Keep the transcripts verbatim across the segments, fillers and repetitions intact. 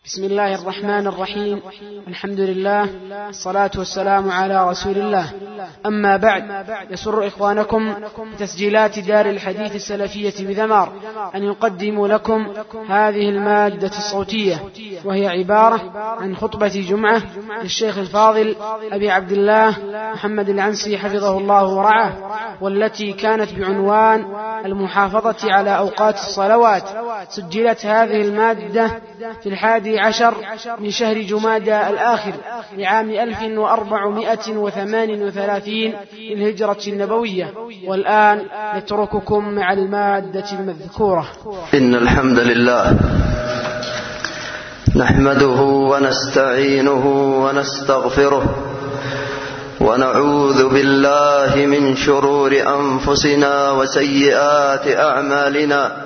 بسم الله الرحمن الرحيم. الحمد لله، الصلاة والسلام على رسول الله. أما بعد، يسر إخوانكم بتسجيلات دار الحديث السلفية بذمار أن يقدموا لكم هذه المادة الصوتية، وهي عبارة عن خطبة جمعة للشيخ الفاضل أبي عبد الله محمد العنسي حفظه الله ورعاه، والتي كانت بعنوان المحافظة على أوقات الصلوات. سجلت هذه المادة في الحادي عشر من شهر جمادى الآخر لعام ألف وأربعمائة وثمان وثلاثين للهجرة النبوية. والآن نترككم مع المادة المذكورة. إن الحمد لله نحمده ونستعينه ونستغفره، ونعوذ بالله من شرور أنفسنا وسيئات أعمالنا.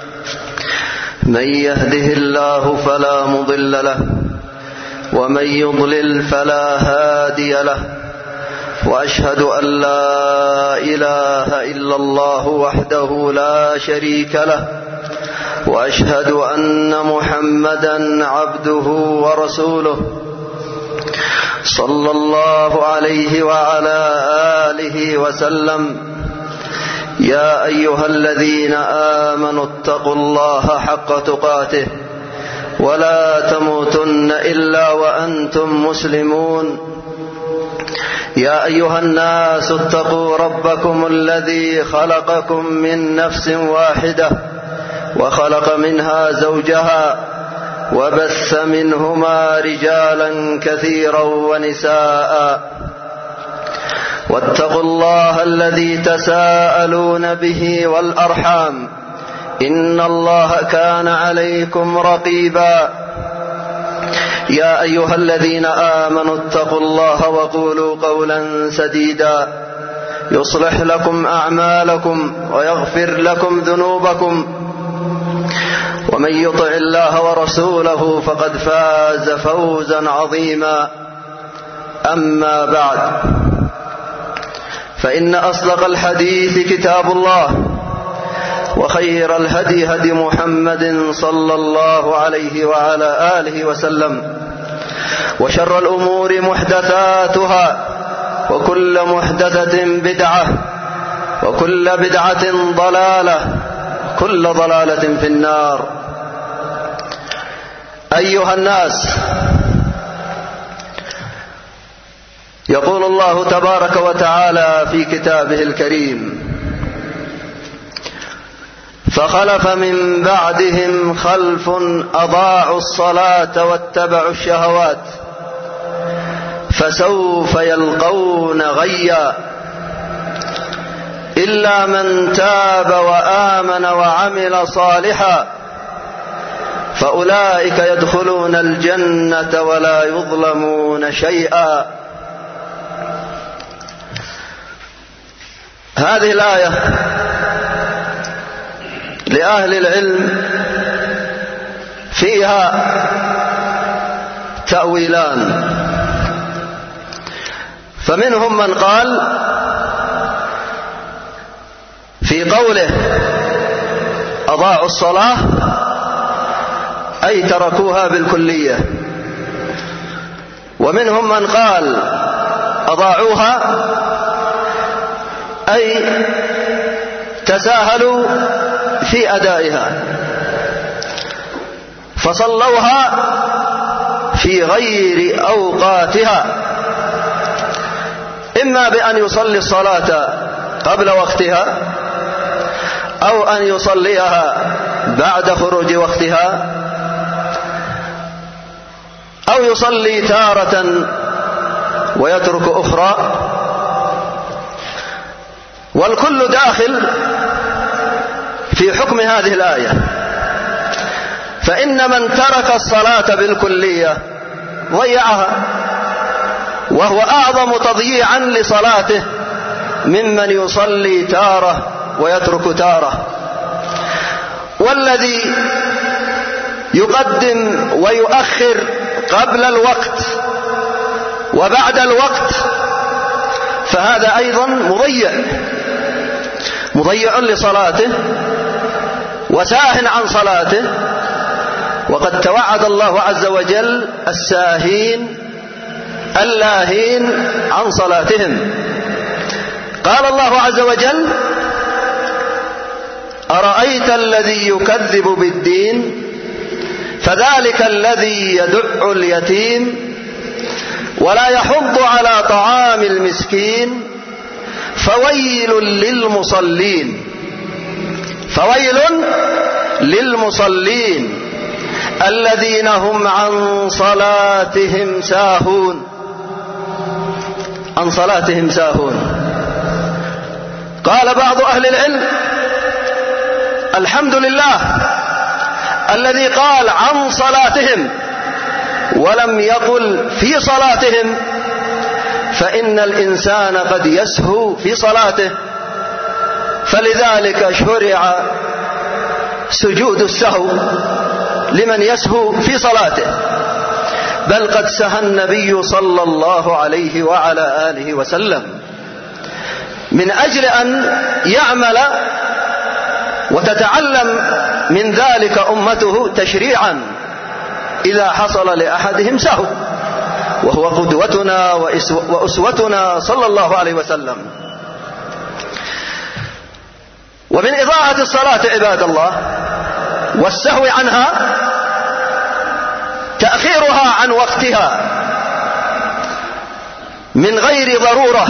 من يهده الله فلا مضل له، ومن يضلل فلا هادي له، وأشهد أن لا إله إلا الله وحده لا شريك له، وأشهد أن محمدا عبده ورسوله صلى الله عليه وعلى آله وسلم. يا أيها الذين آمنوا اتقوا الله حق تقاته ولا تموتن إلا وأنتم مسلمون. يا أيها الناس اتقوا ربكم الذي خلقكم من نفس واحدة، وخلق منها زوجها، وبث منهما رجالا كثيرا ونساء. واتقوا الله الذي تساءلون به والأرحام، إن الله كان عليكم رقيبا. يا أيها الذين آمنوا اتقوا الله وقولوا قولا سديدا يصلح لكم أعمالكم ويغفر لكم ذنوبكم، ومن يطع الله ورسوله فقد فاز فوزا عظيما. أما بعد، فإن أصدق الحديث كتاب الله، وخير الهدي هدي محمد صلى الله عليه وعلى آله وسلم، وشر الأمور محدثاتها، وكل محدثة بدعة، وكل بدعة ضلالة، كل ضلالة في النار. أيها الناس، يقول الله تبارك وتعالى في كتابه الكريم: فخلف من بعدهم خلف أضاعوا الصلاة واتبعوا الشهوات فسوف يلقون غيا إلا من تاب وآمن وعمل صالحا فأولئك يدخلون الجنة ولا يظلمون شيئا. هذه الآية لأهل العلم فيها تأويلان، فمنهم من قال في قوله أضاعوا الصلاة أي تركوها بالكلية، ومنهم من قال أضاعوها أي تساهلوا في أدائها فصلوها في غير أوقاتها، إما بأن يصلي الصلاة قبل وقتها، أو أن يصليها بعد خروج وقتها، أو يصلي تارة ويترك أخرى، والكل داخل في حكم هذه الآية. فإن من ترك الصلاة بالكلية ضيعها، وهو أعظم تضييعا لصلاته ممن يصلي تارة ويترك تارة. والذي يقدم ويؤخر قبل الوقت وبعد الوقت فهذا أيضا مضيع مضيع لصلاته وساهٍ عن صلاته، وقد توعد الله عز وجل الساهين اللاهين عن صلاتهم. قال الله عز وجل: أرأيت الذي يكذب بالدين فذلك الذي يدع اليتيم ولا يحض على طعام المسكين فويل للمصلين فويل للمصلين الذين هم عن صلاتهم ساهون عن صلاتهم ساهون. قال بعض أهل العلم: الحمد لله الذي قال عن صلاتهم ولم يقل في صلاتهم، فإن الإنسان قد يسهو في صلاته، فلذلك شرع سجود السهو لمن يسهو في صلاته. بل قد سهى النبي صلى الله عليه وعلى آله وسلم من أجل أن يعمل وتتعلم من ذلك أمته تشريعا إذا حصل لأحدهم سهو، وهو قدوتنا وأسوتنا صلى الله عليه وسلم. ومن إضاعة الصلاة عباد الله والسهو عنها تأخيرها عن وقتها من غير ضرورة،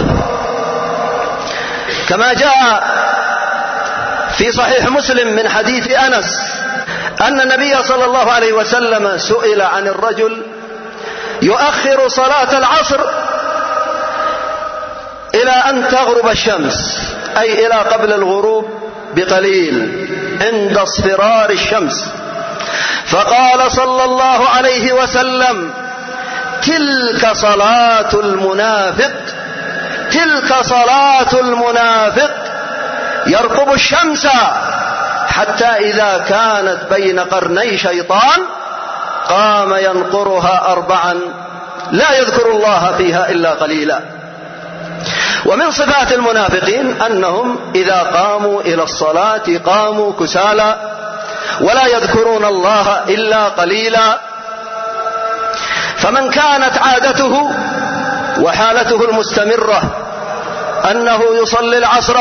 كما جاء في صحيح مسلم من حديث أنس أن النبي صلى الله عليه وسلم سئل عن الرجل يؤخر صلاة العصر إلى أن تغرب الشمس، أي إلى قبل الغروب بقليل عند اصفرار الشمس، فقال صلى الله عليه وسلم: تلك صلاة المنافق تلك صلاة المنافق يرقب الشمس حتى إذا كانت بين قرني شيطان قام ينقرها أربعا لا يذكر الله فيها إلا قليلا. ومن صفات المنافقين أنهم إذا قاموا إلى الصلاة قاموا كسالى ولا يذكرون الله إلا قليلا. فمن كانت عادته وحالته المستمرة أنه يصلي العصر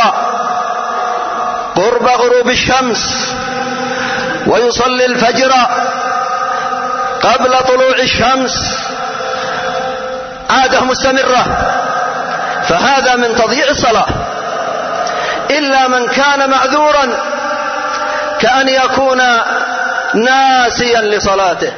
قرب غروب الشمس ويصلي الفجر قبل طلوع الشمس، عادة مستمرة، فهذا من تضييع الصلاة، إلا من كان معذورا كأن يكون ناسيا لصلاته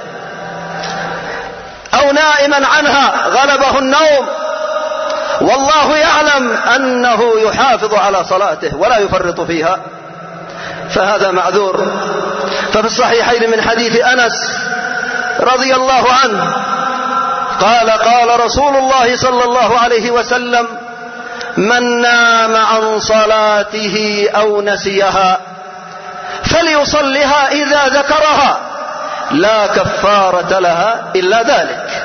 أو نائما عنها غلبه النوم والله يعلم أنه يحافظ على صلاته ولا يفرط فيها، فهذا معذور. ففي الصحيحين من حديث أنس رضي الله عنه قال: قال رسول الله صلى الله عليه وسلم: من نام عن صلاته أو نسيها فليصلها إذا ذكرها لا كفارة لها إلا ذلك.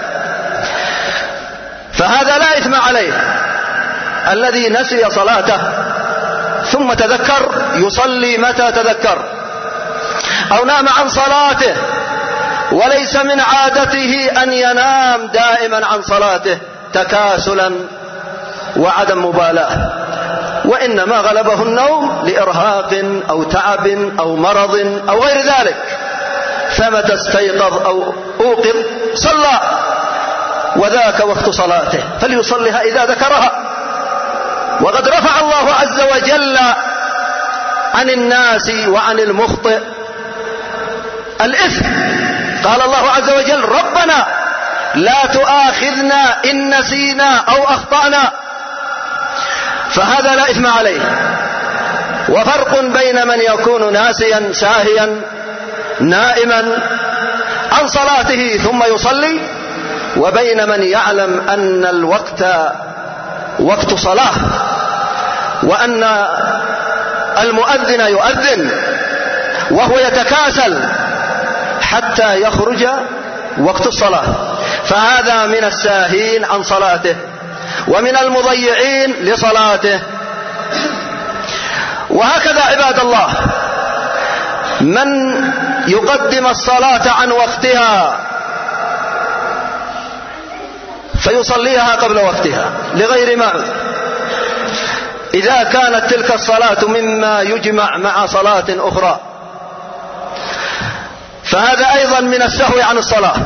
فهذا لا إثم عليه الذي نسي صلاته ثم تذكر يصلي متى تذكر، أو نام عن صلاته وليس من عادته أن ينام دائما عن صلاته تكاسلا وعدم مبالاة، وإنما غلبه النوم لإرهاق أو تعب أو مرض أو غير ذلك، فمتى استيقظ أو أوقظ صلى، وذاك وقت صلاته فليصلها إذا ذكرها. وقد رفع الله عز وجل عن الناس وعن المخطئ الإثم، قال الله عز وجل: ربنا لا تؤاخذنا إن نسينا أو أخطأنا، فهذا لا إثم عليه. وفرق بين من يكون ناسيا ساهيا نائما عن صلاته ثم يصلي، وبين من يعلم أن الوقت وقت صلاة وأن المؤذن يؤذن وهو يتكاسل حتى يخرج وقت الصلاة، فهذا من الساهين عن صلاته ومن المضيعين لصلاته. وهكذا عباد الله من يقدم الصلاة عن وقتها فيصليها قبل وقتها لغير ما عذر، إذا كانت تلك الصلاة مما يجمع مع صلاة أخرى، فهذا أيضا من السهو عن الصلاة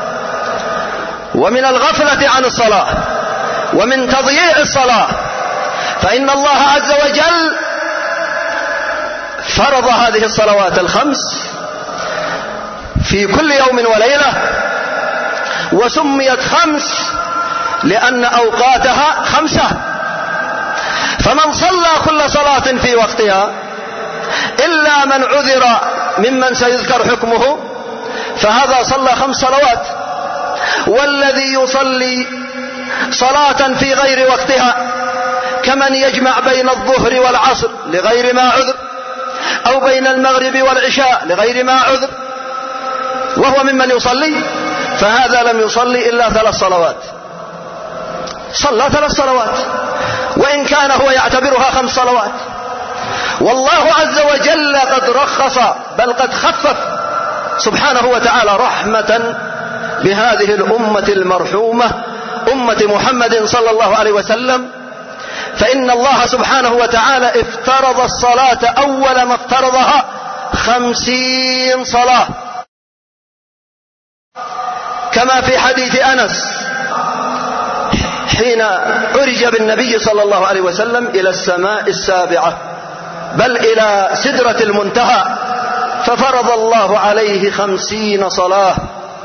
ومن الغفلة عن الصلاة ومن تضييع الصلاة. فإن الله عز وجل فرض هذه الصلوات الخمس في كل يوم وليلة، وسميت خمس لأن أوقاتها خمسة، فمن صلى كل صلاة في وقتها إلا من عذر ممن سيذكر حكمه فهذا صلى خمس صلوات. والذي يصلي صلاة في غير وقتها كمن يجمع بين الظهر والعصر لغير ما عذر، أو بين المغرب والعشاء لغير ما عذر، وهو ممن يصلي، فهذا لم يصلي إلا ثلاث صلوات، صلى ثلاث صلوات وإن كان هو يعتبرها خمس صلوات. والله عز وجل قد رخص بل قد خفف سبحانه وتعالى رحمة بهذه الأمة المرحومة أمة محمد صلى الله عليه وسلم، فإن الله سبحانه وتعالى افترض الصلاة أول ما افترضها خمسين صلاة، كما في حديث أنس حين عرج بالنبي صلى الله عليه وسلم إلى السماء السابعة بل إلى سدرة المنتهى، ففرض الله عليه خمسين صلاة،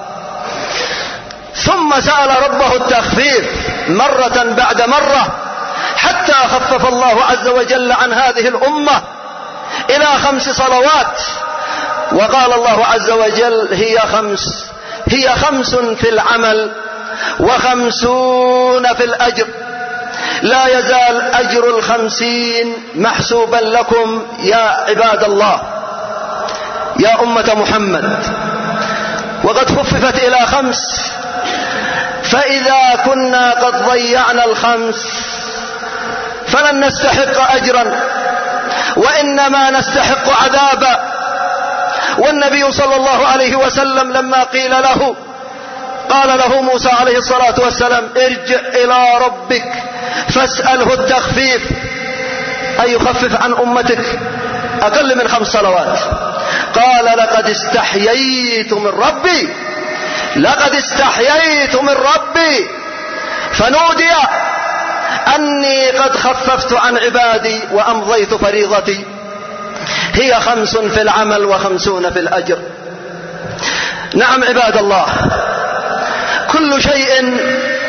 ثم سأل ربه التخفيف مرة بعد مرة حتى خفف الله عز وجل عن هذه الأمة إلى خمس صلوات. وقال الله عز وجل هي خمس هي خمس في العمل وخمسون في الأجر، لا يزال أجر الخمسين محسوبا لكم يا عباد الله يا أمة محمد. وقد خففت إلى خمس، فإذا كنا قد ضيعنا الخمس فلن نستحق أجرا وإنما نستحق عذابا. والنبي صلى الله عليه وسلم لما قيل له قال له موسى عليه الصلاة والسلام ارجع إلى ربك فاسأله التخفيف، أي يخفف عن أمتك أقل من خمس صلوات. قال لقد استحييت من ربي لقد استحييت من ربي فنودي أني قد خففت عن عبادي وأمضيت فريضتي، هي خمس في العمل وخمسون في الأجر. نعم عباد الله، كل شيء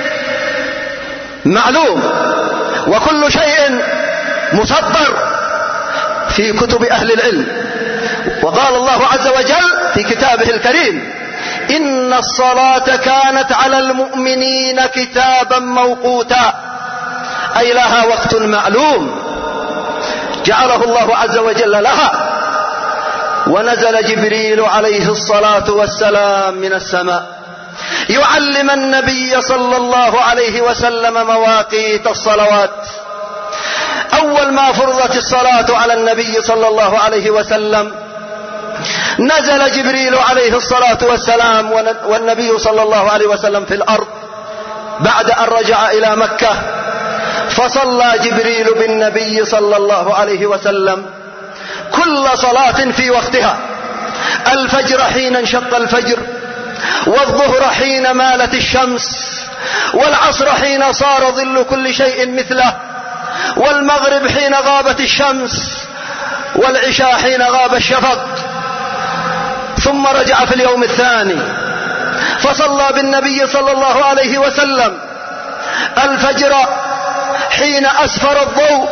معلوم وكل شيء مسطر في كتب أهل العلم. وقال الله عز وجل في كتابه الكريم إن الصلاة كانت على المؤمنين كتابا موقوتا، أي لها وقت معلوم جعله الله عز وجل لها. ونزل جبريل عليه الصلاة والسلام من السماء يعلم النبي صلى الله عليه وسلم مواقيت الصلوات. أول ما فرضت الصلاة على النبي صلى الله عليه وسلم نزل جبريل عليه الصلاة والسلام والنبي صلى الله عليه وسلم في الأرض بعد أن رجع إلى مكة، فصلى جبريل بالنبي صلى الله عليه وسلم كل صلاة في وقتها، الفجر حين انشق الفجر، والظهر حين مالت الشمس، والعصر حين صار ظل كل شيء مثله، والمغرب حين غابت الشمس، والعشاء حين غاب الشفق. ثم رجع في اليوم الثاني فصلى بالنبي صلى الله عليه وسلم الفجر حين أسفر الضوء،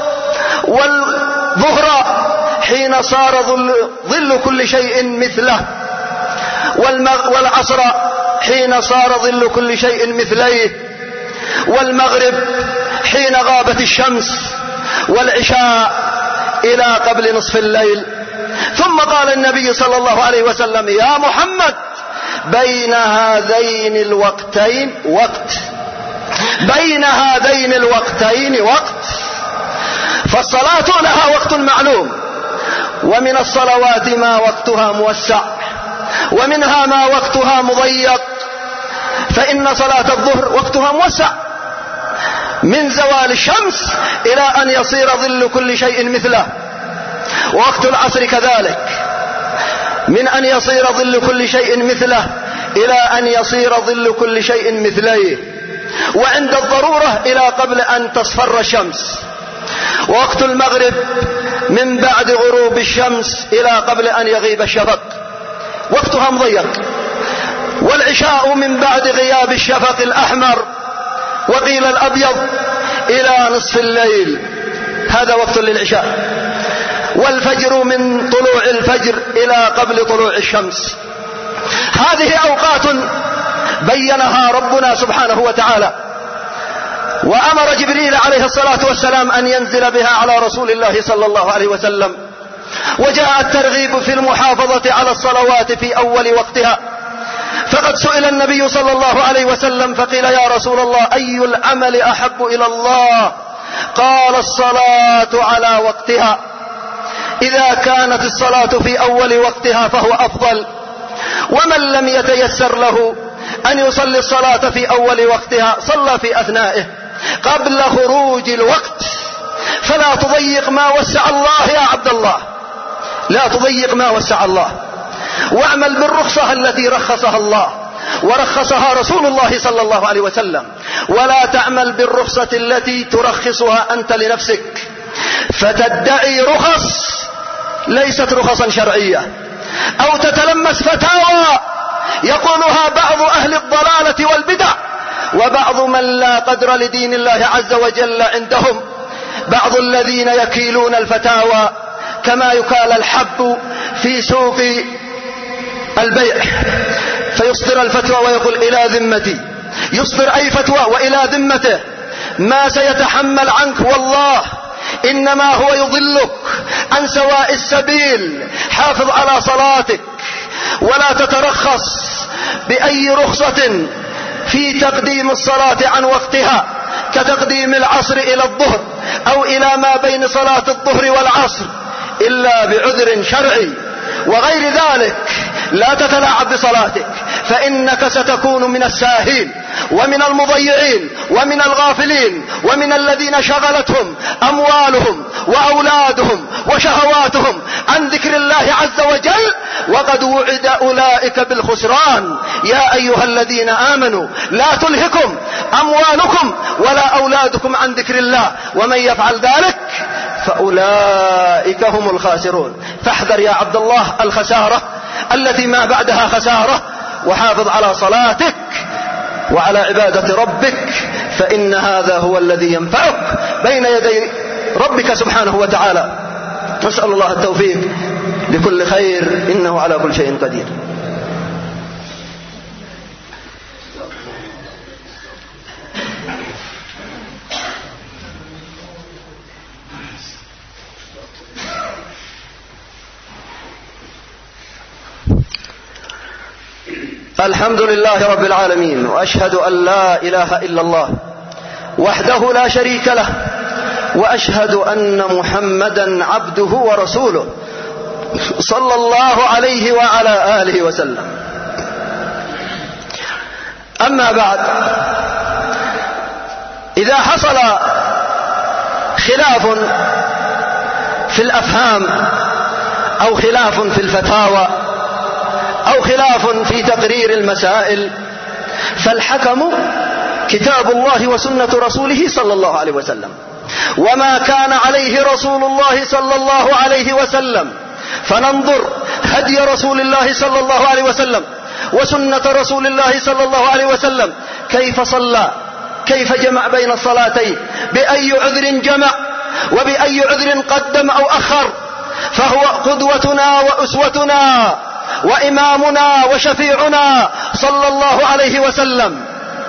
والظهر حين صار ظل, ظل كل شيء مثله، والعصر حين صار ظل كل شيء مثليه، والمغرب حين غابت الشمس، والعشاء إلى قبل نصف الليل. ثم قال النبي صلى الله عليه وسلم يا محمد بين هذين الوقتين وقت بين هذين الوقتين وقت. فالصلاة لها وقت معلوم، ومن الصلوات ما وقتها موسع ومنها ما وقتها مضيق، فإن صلاة الظهر وقتها موسع من زوال الشمس إلى أن يصير ظل كل شيء مثله، ووقت العصر كذلك من أن يصير ظل كل شيء مثله إلى أن يصير ظل كل شيء مثليه، وعند الضرورة إلى قبل أن تصفر الشمس. ووقت المغرب من بعد غروب الشمس إلى قبل أن يغيب الشفق، وقتها مضيق. والعشاء من بعد غياب الشفق الأحمر وقيل الأبيض إلى نصف الليل، هذا وقت للعشاء. والفجر من طلوع الفجر إلى قبل طلوع الشمس. هذه أوقات بينها ربنا سبحانه وتعالى، وأمر جبريل عليه الصلاة والسلام أن ينزل بها على رسول الله صلى الله عليه وسلم. وجاء الترغيب في المحافظة على الصلوات في أول وقتها، فقد سئل النبي صلى الله عليه وسلم فقيل يا رسول الله أي العمل أحب إلى الله؟ قال الصلاة على وقتها. إذا كانت الصلاة في أول وقتها فهو أفضل، ومن لم يتيسر له أن يصلي الصلاة في أول وقتها صلى في أثنائه قبل خروج الوقت. فلا تضيق ما وسع الله يا عبد الله، لا تضيق ما وسع الله، واعمل بالرخصة التي رخصها الله ورخصها رسول الله صلى الله عليه وسلم، ولا تعمل بالرخصة التي ترخصها أنت لنفسك فتدعي رخص ليست رخصا شرعية، أو تتلمس فتاوى يقولها بعض أهل الضلالة والبدع وبعض من لا قدر لدين الله عز وجل عندهم، بعض الذين يكيلون الفتاوى كما يكال الحب في سوق البيع، فيصدر الفتوى ويقول إلى ذمتي، يصدر أي فتوى وإلى ذمته ما سيتحمل عنك والله إنما هو يضلك عن سواء السبيل. حافظ على صلاتك ولا تترخص بأي رخصة في تقديم الصلاة عن وقتها، كتقديم العصر إلى الظهر أو إلى ما بين صلاة الظهر والعصر إلا بعذر شرعي، وغير ذلك لا تتلاعب بصلاتك، فإنك ستكون من الساهين ومن المضيعين ومن الغافلين ومن الذين شغلتهم أموالهم وأولادهم وشهواتهم عن ذكر الله عز وجل، وقد وعد أولئك بالخسران. يا أيها الذين آمنوا لا تلهكم أموالكم ولا أولادكم عن ذكر الله ومن يفعل ذلك فأولئك هم الخاسرون. فاحذر يا عبد الله الخسارة التي ما بعدها خسارة، وحافظ على صلاتك وعلى عبادة ربك، فإن هذا هو الذي ينفعك بين يدي ربك سبحانه وتعالى. نسأل الله التوفيق لكل خير إنه على كل شيء قدير. الحمد لله رب العالمين، وأشهد أن لا إله إلا الله وحده لا شريك له، وأشهد أن محمدا عبده ورسوله صلى الله عليه وعلى آله وسلم. أما بعد، إذا حصل خلاف في الأفهام أو خلاف في الفتاوى أو خلاف في تقرير المسائل، فالحكم كتاب الله وسنة رسوله صلى الله عليه وسلم، وما كان عليه رسول الله صلى الله عليه وسلم، فننظر هدي رسول الله صلى الله عليه وسلم وسنة رسول الله صلى الله عليه وسلم كيف صلى، كيف جمع بين الصلاتين، بأي عذر جمع وبأي عذر قدم أو أخر، فهو قدوتنا وأسوتنا وإمامنا وشفيعنا صلى الله عليه وسلم.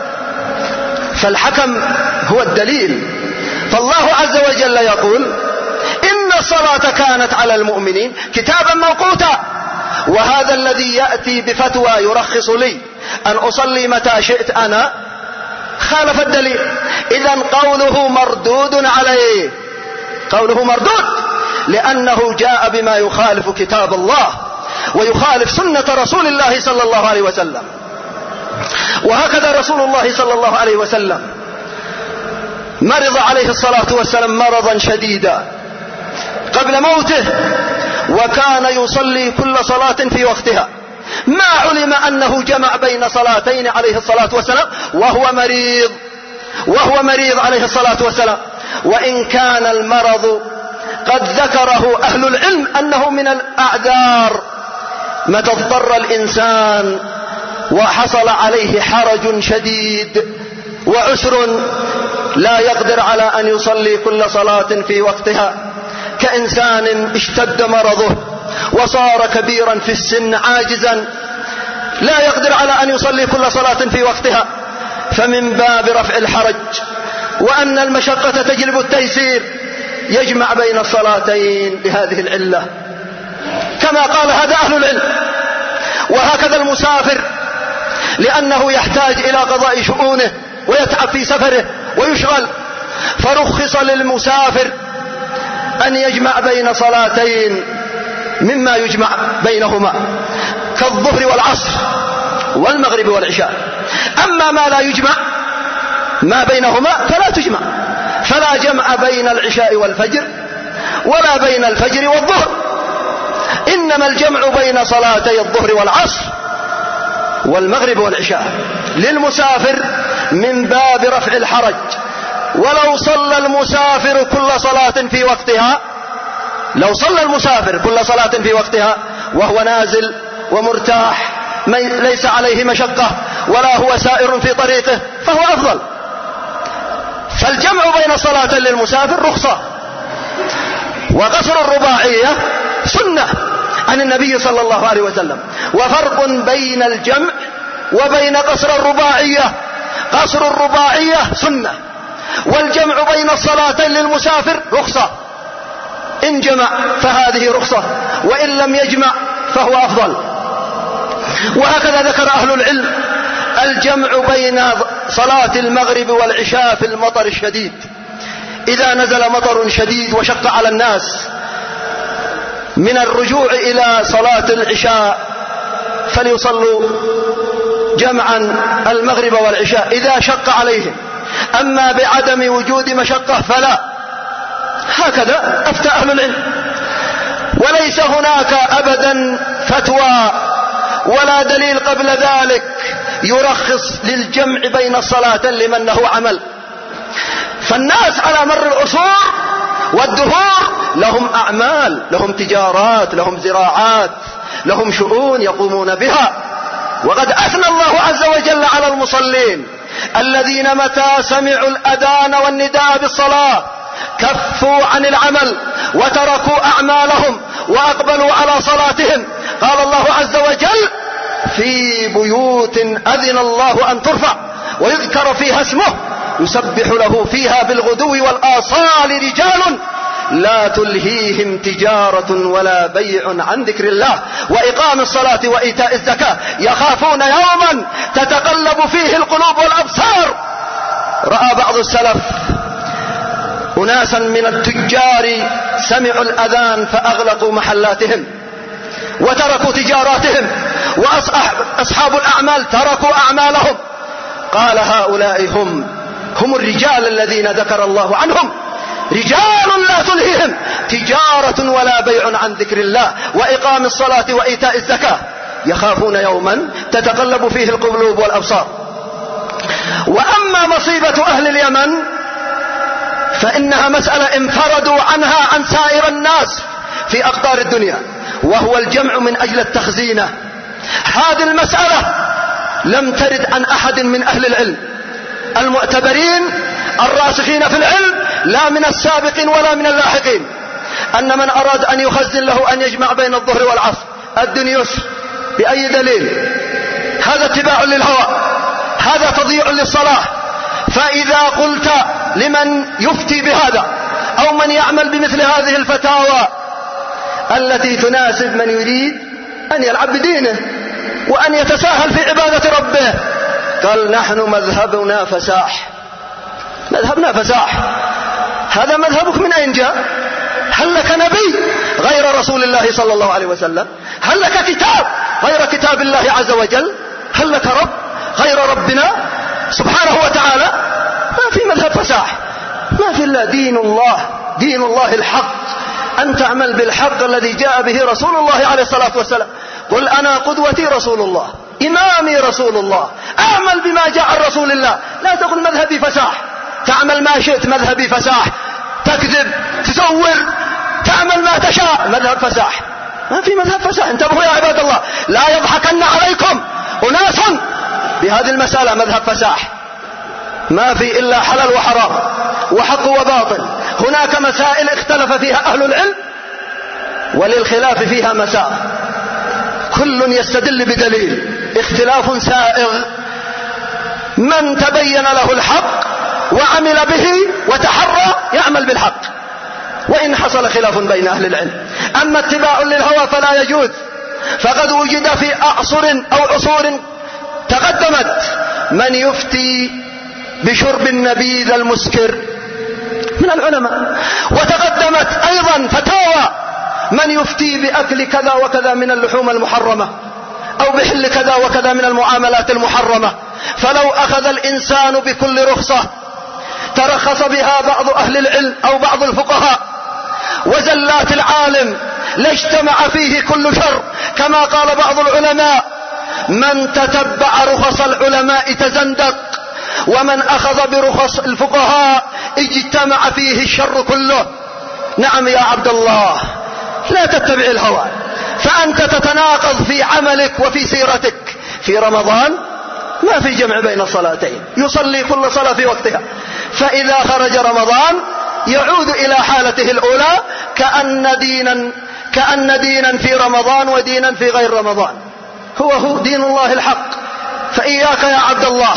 فالحكم هو الدليل، فالله عز وجل يقول إن الصلاة كانت على المؤمنين كتابا موقوتا، وهذا الذي يأتي بفتوى يرخص لي أن أصلي متى شئت أنا خالف الدليل، إذن قوله مردود عليه، قوله مردود، لأنه جاء بما يخالف كتاب الله ويخالف سنة رسول الله صلى الله عليه وسلم. وهكذا رسول الله صلى الله عليه وسلم مرض عليه الصلاة والسلام مرضا شديدا قبل موته، وكان يصلي كل صلاة في وقتها، ما علم أنه جمع بين صلاتين عليه الصلاة والسلام وهو مريض وهو مريض عليه الصلاة والسلام. وإن كان المرض قد ذكره أهل العلم أنه من الأعذار، متى اضطر الإنسان وحصل عليه حرج شديد وعسر لا يقدر على أن يصلي كل صلاة في وقتها، كإنسان اشتد مرضه وصار كبيرا في السن عاجزا لا يقدر على أن يصلي كل صلاة في وقتها، فمن باب رفع الحرج وأن المشقة تجلب التيسير يجمع بين الصلاتين لهذه العلة، كما قال هذا أهل العلم. وهكذا المسافر لأنه يحتاج إلى قضاء شؤونه ويتعب في سفره ويشغل، فرخص للمسافر أن يجمع بين صلاتين مما يجمع بينهما كالظهر والعصر والمغرب والعشاء. أما ما لا يجمع ما بينهما فلا تجمع، فلا جمع بين العشاء والفجر ولا بين الفجر والظهر، إنما الجمع بين صلاتي الظهر والعصر والمغرب والعشاء للمسافر من باب رفع الحرج. ولو صلى المسافر كل صلاة في وقتها لو صلى المسافر كل صلاة في وقتها وهو نازل ومرتاح ليس عليه مشقة ولا هو سائر في طريقه فهو أفضل. فالجمع بين صلاة للمسافر رخصة، وقصر الرباعية سنة عن النبي صلى الله عليه وسلم. وفرق بين الجمع وبين قصر الرباعية، قصر الرباعية سنة، والجمع بين الصلاتين للمسافر رخصة، إن جمع فهذه رخصة وإن لم يجمع فهو أفضل. وهكذا ذكر أهل العلم الجمع بين صلاة المغرب والعشاء في المطر الشديد، إذا نزل مطر شديد وشق على الناس من الرجوع إلى صلاة العشاء فليصلوا جمعا المغرب والعشاء إذا شق عليهم، أما بعدم وجود مشقة فلا. هكذا أفتى أهل العلم، وليس هناك أبدا فتوى ولا دليل قبل ذلك يرخص للجمع بين الصلاتين لمن له عمل. فالناس على مر العصور والدهور لهم أعمال، لهم تجارات، لهم زراعات، لهم شؤون يقومون بها. وقد أثنى الله عز وجل على المصلين الذين متى سمعوا الأذان والنداء بالصلاة كفوا عن العمل وتركوا أعمالهم وأقبلوا على صلاتهم. قال الله عز وجل في بيوت أذن الله أن ترفع ويذكر فيها اسمه يسبح له فيها بالغدو والآصال رجال لا تلهيهم تجارة ولا بيع عن ذكر الله وإقام الصلاة وإيتاء الزكاة يخافون يوما تتقلب فيه القلوب والأبصار. رأى بعض السلف أناسا من التجار سمعوا الأذان فأغلقوا محلاتهم وتركوا تجاراتهم، وأصحاب الأعمال تركوا أعمالهم. قال هؤلاء هم هم الرجال الذين ذكر الله عنهم، رجال لا تلهيهم تجارة ولا بيع عن ذكر الله وإقام الصلاة وإيتاء الزكاة يخافون يوما تتقلب فيه القلوب والأبصار. وأما مصيبة أهل اليمن فإنها مسألة انفردوا عنها عن سائر الناس في أقطار الدنيا، وهو الجمع من أجل التخزينة. هذه المسألة لم ترد عن أحد من أهل العلم المعتبرين الراسخين في العلم، لا من السابقين ولا من اللاحقين، أن من أراد أن يخزن له أن يجمع بين الظهر والعصر الدنيا يسر. بأي دليل؟ هذا اتباع للهوى، هذا تضييع للصلاة. فإذا قلت لمن يفتي بهذا أو من يعمل بمثل هذه الفتاوى التي تناسب من يريد أن يلعب بدينه وأن يتساهل في عبادة ربه، قال نحن مذهبنا فساح. مذهبنا فساح، هذا مذهبك من أين جاء؟ هل لك نبي غير رسول الله صلى الله عليه وسلم؟ هل لك كتاب غير كتاب الله عز وجل؟ هل لك رب غير ربنا سبحانه وتعالى؟ ما في مذهب فساح، ما في إلا دين الله، دين الله الحق، أن تعمل بالحق الذي جاء به رسول الله عليه الصلاة والسلام. قل أنا قدوتي رسول الله، إمامي رسول الله، أعمل بما جاء عن رسول الله. لا تقل مذهبي فساح، تعمل ما شئت مذهبي فساح، تكذب، تزور، تعمل ما تشاء مذهب فساح. ما في مذهب فساح. انتبهوا يا عباد الله، لا يضحكن عليكم أناس بهذه المسألة مذهب فساح. ما في إلا حلال وحرام وحق وباطل. هناك مسائل اختلف فيها أهل العلم وللخلاف فيها مساء، كل يستدل بدليل، اختلاف سائغ. من تبين له الحق وعمل به وتحرى يعمل بالحق، وإن حصل خلاف بين أهل العلم. أما اتباع للهوى فلا يجوز، فقد وجد في أعصر أو عصور تقدمت من يفتي بشرب النبيذ المسكر من العلماء، وتقدمت أيضا فتاوى من يفتي بأكل كذا وكذا من اللحوم المحرمة، أو بحل كذا وكذا من المعاملات المحرمة. فلو أخذ الإنسان بكل رخصة ترخص بها بعض أهل العلم أو بعض الفقهاء وزلات العالم لاجتمع فيه كل شر، كما قال بعض العلماء: من تتبع رخص العلماء تزندق، ومن أخذ برخص الفقهاء اجتمع فيه الشر كله. نعم يا عبد الله، لا تتبع الهوى، فأنت تتناقض في عملك وفي سيرتك. في رمضان ما في جمع بين الصلاتين، يصلي كل صلاة في وقتها، فإذا خرج رمضان يعود إلى حالته الأولى، كأن دينا كأن دينا في رمضان ودينا في غير رمضان. هو هو دين الله الحق. فإياك يا عبد الله،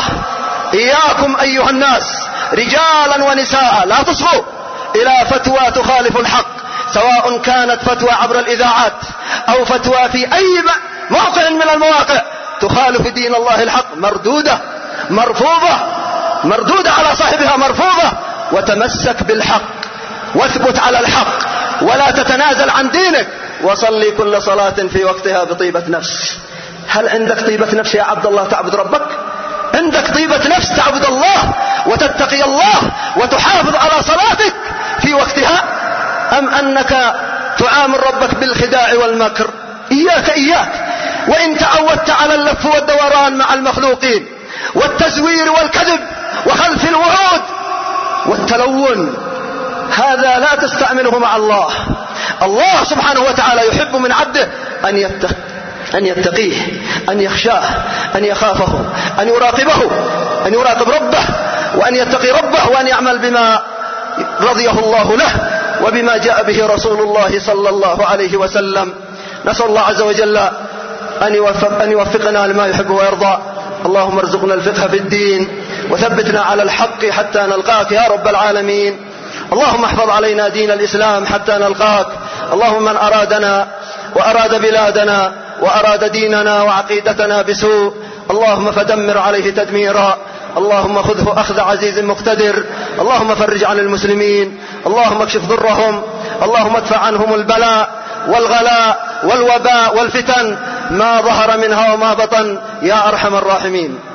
إياكم أيها الناس رجالا ونساء، لا تصغوا إلى فتوى تخالف الحق، سواء كانت فتوى عبر الإذاعات أو فتوى في أي موقع من المواقع تخالف دين الله الحق، مردودة مرفوضة، مردودة على صاحبها مرفوضة. وتمسك بالحق واثبت على الحق ولا تتنازل عن دينك، وصلي كل صلاة في وقتها بطيبة نفس. هل عندك طيبة نفس يا عبد الله تعبد ربك؟ عندك طيبة نفس تعبد الله وتتقي الله وتحافظ على صلاتك في وقتها، أم أنك تعامل ربك بالخداع والمكر؟ إياك إياك، وإن تعودت على اللف والدوران مع المخلوقين والتزوير والكذب وخلف الوعود والتلون، هذا لا تستعمله مع الله. الله سبحانه وتعالى يحب من عبده أن يتقي أن يتقيه، أن يخشاه، أن يخافه، أن يراقبه، أن يراقب ربه، وأن يتقي ربه، وأن يعمل بما رضيه الله له وبما جاء به رسول الله صلى الله عليه وسلم. نسأل الله عز وجل أن يوفق أن يوفقنا لما يحب ويرضى. اللهم ارزقنا الفقه في الدين وثبتنا على الحق حتى نلقاك يا رب العالمين. اللهم احفظ علينا دين الإسلام حتى نلقاك. اللهم من أرادنا وأراد بلادنا وأراد ديننا وعقيدتنا بسوء، اللهم فدمر عليه تدميرا. اللهم خذه أخذ عزيز مقتدر. اللهم فرج عن المسلمين، اللهم اكشف ضرهم، اللهم ادفع عنهم البلاء والغلاء والوباء والفتن ما ظهر منها وما بطن يا أرحم الراحمين.